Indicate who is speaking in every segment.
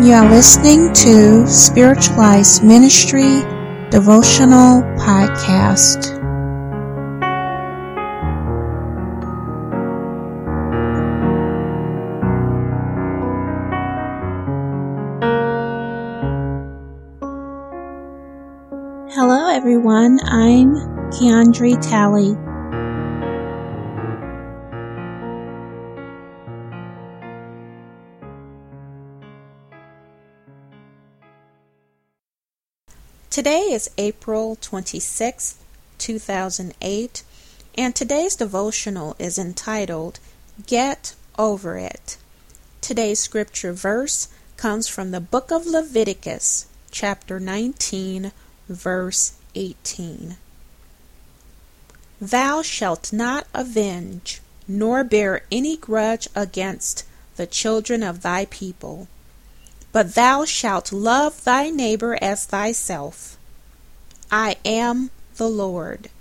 Speaker 1: You are listening to Spiritualized Ministry Devotional Podcast. Hello everyone, I'm Keandre Talley. Today is April 26th, 2008, and today's devotional is entitled, Get Over It. Today's scripture verse comes from the book of Leviticus, chapter 19, verse 18. Thou shalt not avenge, nor bear any grudge against the children of thy people, but thou shalt love thy neighbor as thyself. I am the Lord.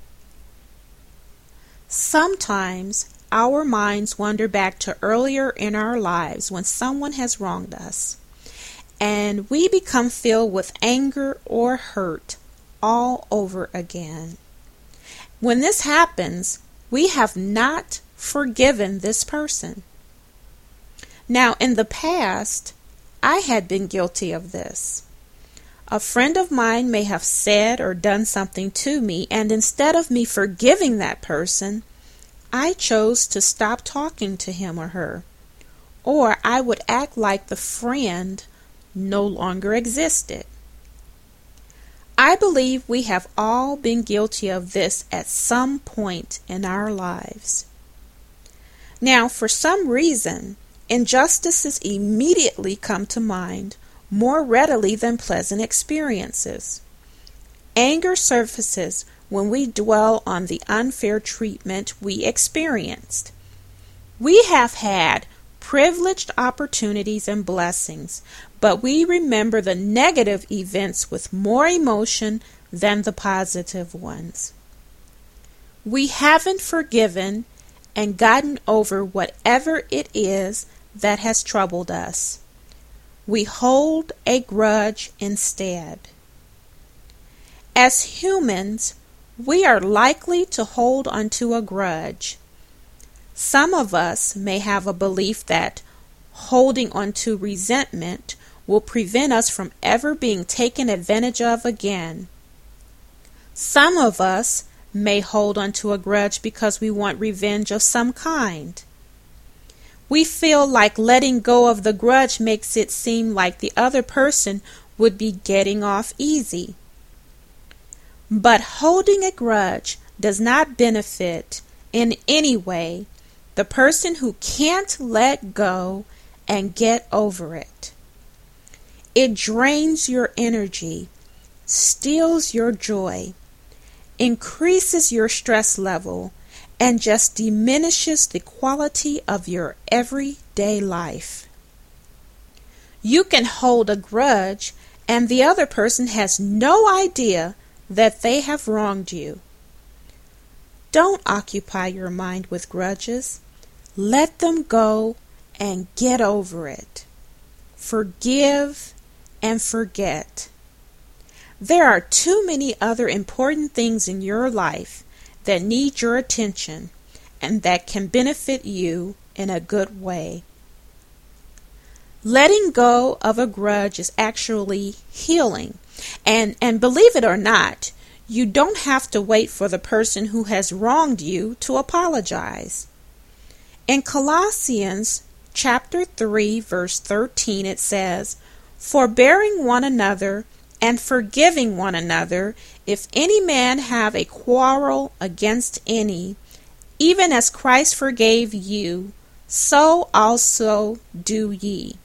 Speaker 1: Sometimes our minds wander back to earlier in our lives when someone has wronged us, and we become filled with anger or hurt all over again. When this happens, we have not forgiven this person. Now, in the past, I had been guilty of this. A friend of mine may have said or done something to me, and instead of me forgiving that person, I chose to stop talking to him or her, or I would act like the friend no longer existed. I believe we have all been guilty of this at some point in our lives. Now, for some reason, injustices immediately come to mind more readily than pleasant experiences. Anger surfaces when we dwell on the unfair treatment we experienced. We have had privileged opportunities and blessings, but we remember the negative events with more emotion than the positive ones. We haven't forgiven and gotten over whatever it is that has troubled us. We hold a grudge instead. As humans, we are likely to hold onto a grudge. Some of us may have a belief that holding onto resentment will prevent us from ever being taken advantage of again. Some of us may hold onto a grudge because we want revenge of some kind. We feel like letting go of the grudge makes it seem like the other person would be getting off easy. But holding a grudge does not benefit in any way the person who can't let go and get over it. It drains your energy, steals your joy, increases your stress level, and just diminishes the quality of your everyday life. You can hold a grudge and the other person has no idea that they have wronged you. Don't occupy your mind with grudges. Let them go and get over it. Forgive and forget. There are too many other important things in your life that need your attention and that can benefit you in a good way. Letting go of a grudge is actually healing. And believe it or not, you don't have to wait for the person who has wronged you to apologize. In Colossians chapter 3, verse 13, it says, Forbearing one another and forgiving one another, if any man have a quarrel against any, even as Christ forgave you, so also do ye.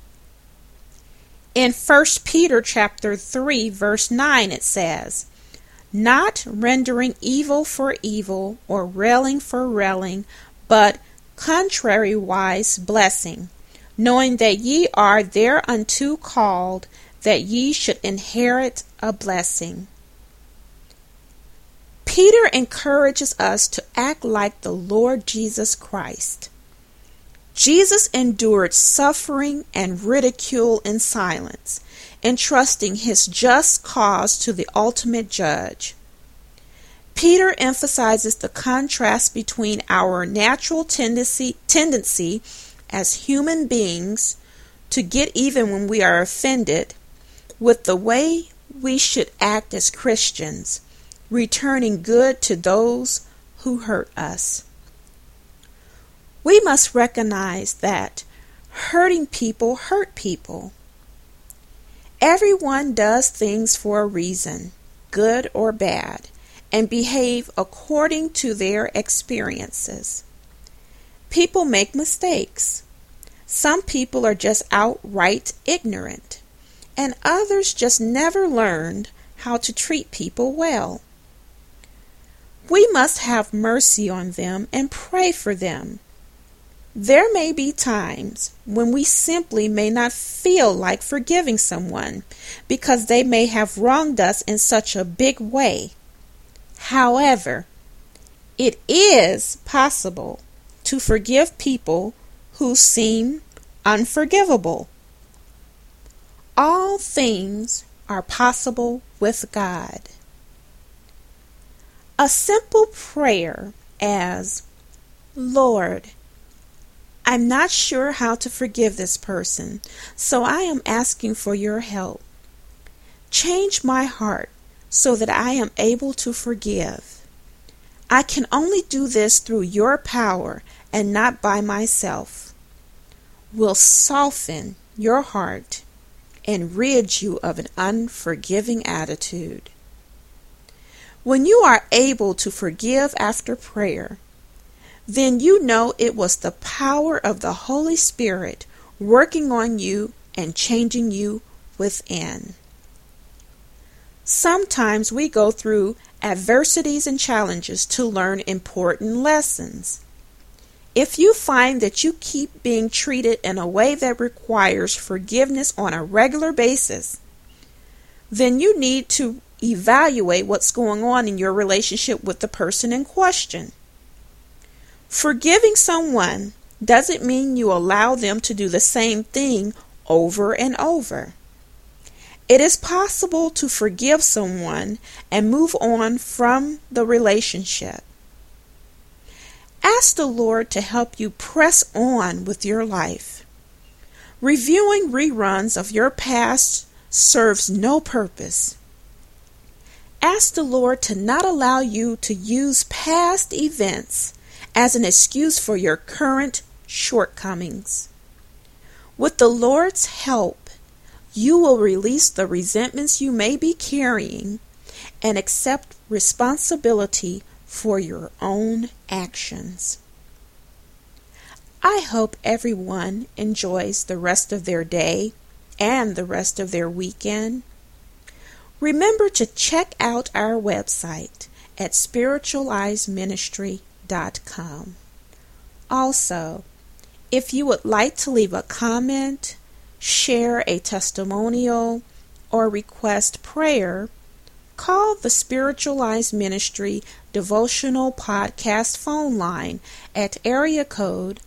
Speaker 1: In 1 Peter chapter 3, verse 9, it says, Not rendering evil for evil, or railing for railing, but contrariwise blessing, knowing that ye are thereunto called, that ye should inherit a blessing. Peter encourages us to act like the Lord Jesus Christ. Jesus endured suffering and ridicule in silence, entrusting his just cause to the ultimate judge. Peter emphasizes the contrast between our natural tendency as human beings to get even when we are offended with the way we should act as Christians, returning good to those who hurt us. We must recognize that hurting people hurt people. Everyone does things for a reason, good or bad, and behave according to their experiences. People make mistakes. Some people are just outright ignorant, and others just never learned how to treat people well. We must have mercy on them and pray for them. There may be times when we simply may not feel like forgiving someone because they may have wronged us in such a big way. However, it is possible to forgive people who seem unforgivable. All things are possible with God. A simple prayer as, Lord, I'm not sure how to forgive this person, so I am asking for your help. Change my heart so that I am able to forgive. I can only do this through your power and not by myself. Will soften your heart and rid you of an unforgiving attitude. When you are able to forgive after prayer, then you know it was the power of the Holy Spirit working on you and changing you within. Sometimes we go through adversities and challenges to learn important lessons. If you find that you keep being treated in a way that requires forgiveness on a regular basis, then you need to evaluate what's going on in your relationship with the person in question. Forgiving someone doesn't mean you allow them to do the same thing over and over. It is possible to forgive someone and move on from the relationship. Ask the Lord to help you press on with your life. Reviewing reruns of your past serves no purpose. Ask the Lord to not allow you to use past events as an excuse for your current shortcomings. With the Lord's help, you will release the resentments you may be carrying and accept responsibility for your own actions. I hope everyone enjoys the rest of their day and the rest of their weekend. Remember to check out our website at spiritualizeministry.com. Also, if you would like to leave a comment, share a testimonial, or request prayer, call the Spiritualized Ministry Devotional Podcast phone line at area code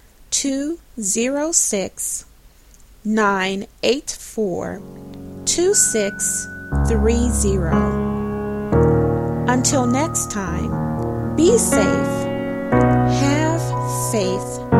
Speaker 1: 206-984-2630. Until next time, be safe, have faith,